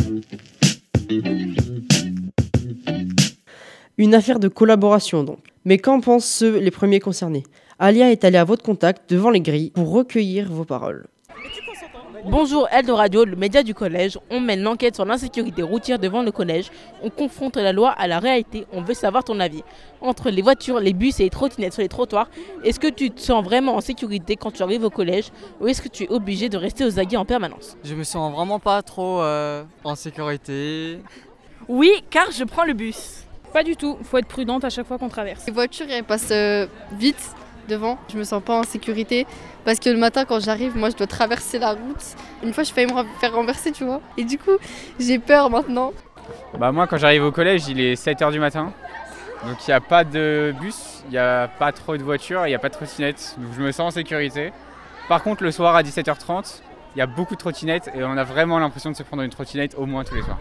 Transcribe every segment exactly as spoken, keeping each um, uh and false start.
Une affaire de collaboration donc. Mais qu'en pensent ceux, les premiers concernés? Alia est allée à votre contact devant les grilles pour recueillir vos paroles. Bonjour Eldoradio, le média du collège. On mène l'enquête sur l'insécurité routière devant le collège. On confronte la loi à la réalité. On veut savoir ton avis. Entre les voitures, les bus et les trottinettes sur les trottoirs, est-ce que tu te sens vraiment en sécurité quand tu arrives au collège ou est-ce que tu es obligé de rester aux aguets en permanence? Je me sens vraiment pas trop euh, en sécurité. Oui, car je prends le bus. Pas du tout, faut être prudente à chaque fois qu'on traverse. Les voitures elles passent euh, vite devant, je me sens pas en sécurité parce que le matin quand j'arrive, moi je dois traverser la route. Une fois je failli me faire renverser, tu vois. Et du coup, j'ai peur maintenant. Bah moi quand j'arrive au collège, il est sept heures du matin. Donc il n'y a pas de bus, il n'y a pas trop de voitures, il n'y a pas de trottinettes. Donc je me sens en sécurité. Par contre le soir à dix-sept heures trente, il y a beaucoup de trottinettes et on a vraiment l'impression de se prendre une trottinette au moins tous les soirs.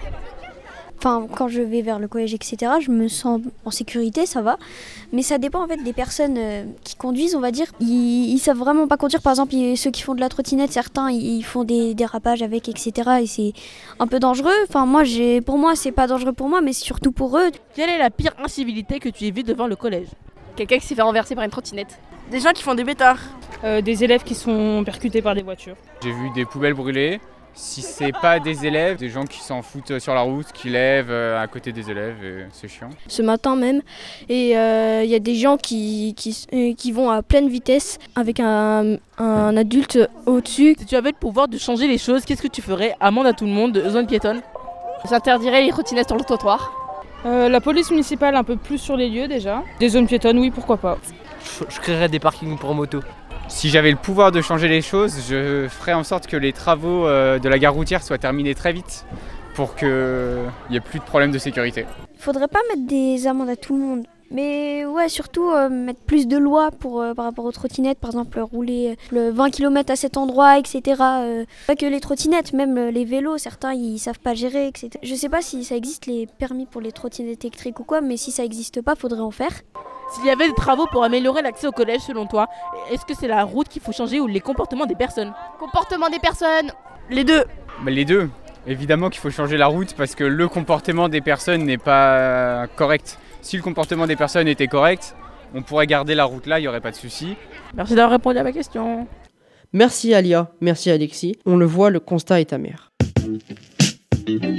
Enfin, quand je vais vers le collège, et cetera, je me sens en sécurité, ça va. Mais ça dépend en fait des personnes euh, qui conduisent, on va dire. Ils, ils savent vraiment pas conduire. Par exemple, ils- ceux qui font de la trottinette, certains, ils, ils font des dérapages avec, et cetera. Et c'est un peu dangereux. Enfin, moi, j'ai, pour moi, c'est pas dangereux pour moi, mais c'est surtout pour eux. Quelle est la pire incivilité que tu aies vue devant le collège? Quelqu'un qui s'est fait renverser par une trottinette. Des gens qui font des bêtards. Euh, des élèves qui sont percutés par des voitures. J'ai vu des poubelles brûlées. Si c'est pas des élèves, des gens qui s'en foutent sur la route, qui lèvent euh, à côté des élèves, et c'est chiant. Ce matin même, et il euh, y a des gens qui, qui, euh, qui vont à pleine vitesse avec un, un adulte au-dessus. Si tu avais le pouvoir de changer les choses, qu'est-ce que tu ferais? Amende à tout le monde, zone piétonne? J'interdirais les trottinettes sur le trottoir. Euh, la police municipale un peu plus sur les lieux déjà. Des zones piétonnes, oui, pourquoi pas. Je, je créerais des parkings pour moto. Si j'avais le pouvoir de changer les choses, je ferais en sorte que les travaux euh, de la gare routière soient terminés très vite pour qu'il n'y ait plus de problème de sécurité. Faudrait pas mettre des amendes à tout le monde. Mais ouais, surtout euh, mettre plus de lois pour, euh, par rapport aux trottinettes, par exemple rouler le vingt kilomètres à cet endroit, et cetera. Euh, pas que les trottinettes, même euh, les vélos, certains ils savent pas gérer, et cetera. Je sais pas si ça existe les permis pour les trottinettes électriques ou quoi, mais si ça existe pas, faudrait en faire. S'il y avait des travaux pour améliorer l'accès au collège selon toi, est-ce que c'est la route qu'il faut changer ou les comportements des personnes? Comportement des personnes. Les deux. Bah, les deux. Évidemment qu'il faut changer la route parce que le comportement des personnes n'est pas correct. Si le comportement des personnes était correct, on pourrait garder la route là, il n'y aurait pas de souci. Merci d'avoir répondu à ma question. Merci Alia, merci Alexis. On le voit, le constat est amer.